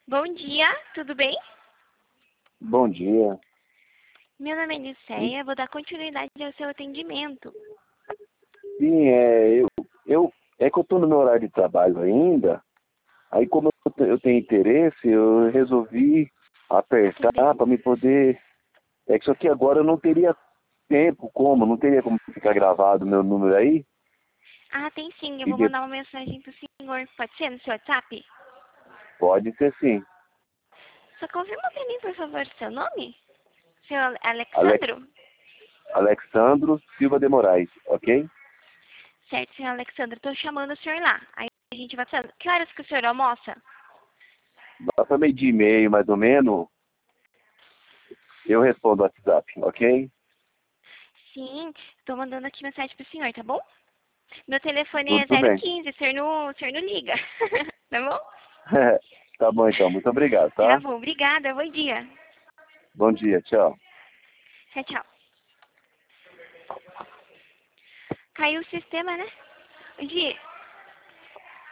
Bom dia, tudo bem? Bom dia. Meu nome é Niceia, vou dar continuidade ao seu atendimento. Sim, é que eu estou no meu horário de trabalho ainda. Aí como eu tenho interesse, eu resolvi Tudo bem? apertar para me poder. É que isso aqui agora eu não teria tempo, não teria como ficar gravado o meu número aí. Ah, tem sim, eu E vou mandar uma mensagem pro senhor. Pode ser no seu WhatsApp? pode ser sim. Só confirma pra mim, por favor, seu nome? Seu Alex, Alexandro? Alexandro Silva de Moraes, ok? Certo, senhor Alexandro, tô chamando o senhor lá. Aí a gente vai falando. Que horas que o senhor almoça? Lá para meio-dia e meio, mais ou menos, eu respondo o WhatsApp, ok? Sim, tô mandando aqui mensagem pro senhor, tá bom? Meu telefone é Tudo bem. 015, o senhor não liga. Tá bom? Tá bom então, muito obrigado, Tá tá? bom, obrigada, bom dia. Bom dia, tchau. Tchau, tchau. Caiu o sistema, né? Bom dia.